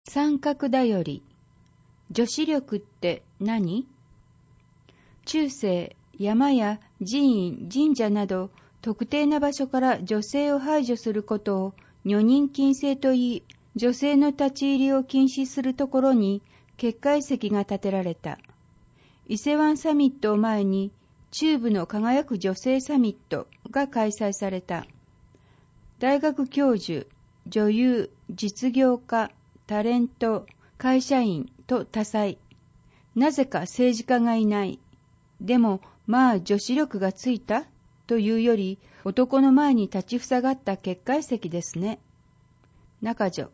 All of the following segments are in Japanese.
三角だより。女子力って何？中世、山や寺院、神社など特定な場所から女性を排除することを女人禁制といい、女性の立ち入りを禁止するところに結界石が建てられた。伊勢湾サミットを前に中部の輝く女性サミットが開催された。大学教授、女優、実業家、タレント、会社員と多彩。なぜか政治家がいない。でもまあ女子力がついたというより男の前に立ちふさがった結界石ですね。中女。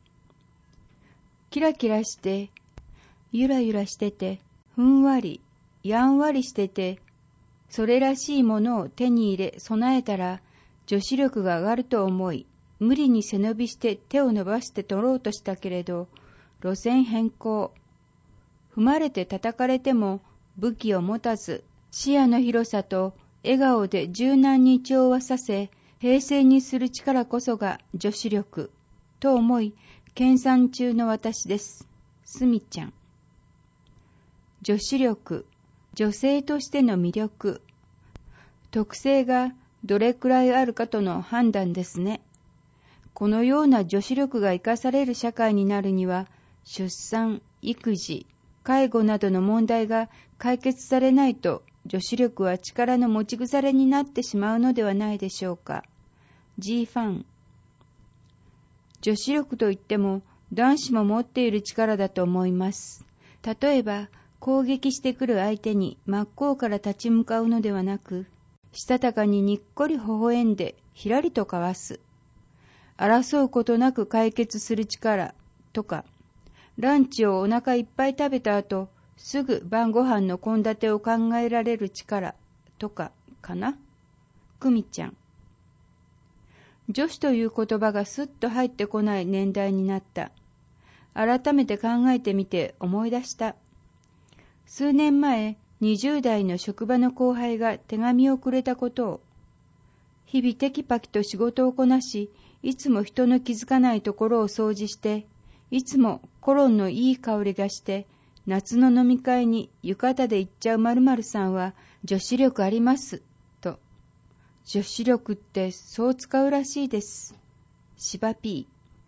キラキラして、ゆらゆらしてて、ふんわり、やんわりしてて、それらしいものを手に入れ備えたら女子力が上がると思い、無理に背伸びして手を伸ばして取ろうとしたけれど、路線変更。踏まれて叩かれても武器を持たず、視野の広さと笑顔で柔軟に調和させ、平静にする力こそが女子力、と思い、研鑽中の私です。すみちゃん。女子力、女性としての魅力、特性がどれくらいあるかとの判断ですね。このような女子力が生かされる社会になるには、出産、育児、介護などの問題が解決されないと、女子力は力の持ち腐れになってしまうのではないでしょうか。G ファン。女子力といっても男子も持っている力だと思います。例えば攻撃してくる相手に真っ向から立ち向かうのではなく、したたかににっこり微笑んでひらりとかわす。争うことなく解決する力とか、ランチをお腹いっぱい食べた後、すぐ晩ご飯の献立を考えられる力とかかな。くみちゃん。女子という言葉がすっと入ってこない年代になった。改めて考えてみて思い出した。数年前、20代の職場の後輩が手紙をくれたことを。日々テキパキと仕事をこなし、いつも人の気づかないところを掃除して、いつもコロンのいい香りがして、夏の飲み会に浴衣で行っちゃう〇〇さんは女子力あります。と。女子力ってそう使うらしいです。しばぴ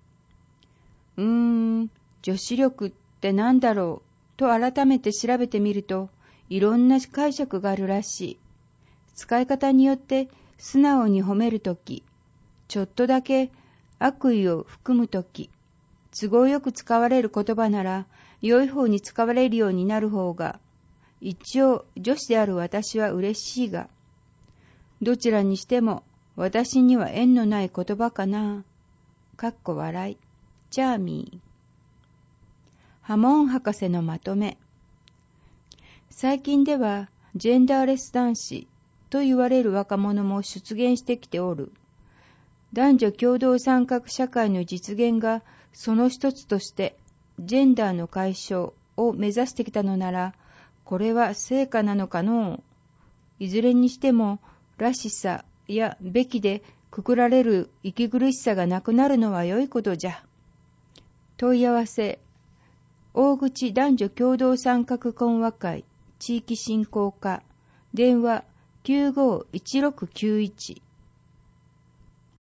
ー。女子力ってなんだろうと改めて調べてみると、いろんな解釈があるらしい。使い方によって素直に褒めるとき、ちょっとだけ悪意を含むとき、都合よく使われる言葉なら、良い方に使われるようになる方が、一応女子である私は嬉しいが、どちらにしても私には縁のない言葉かな。かっこ笑い。チャーミー。ハモン博士のまとめ。最近ではジェンダーレス男子と言われる若者も出現してきておる。男女共同参画社会の実現がその一つとしてジェンダーの解消を目指してきたのなら、これは成果なのかのう。いずれにしてもらしさやべきでくくられる息苦しさがなくなるのは良いことじゃ。問い合わせ。大口男女共同参画懇話会地域振興課電話 951691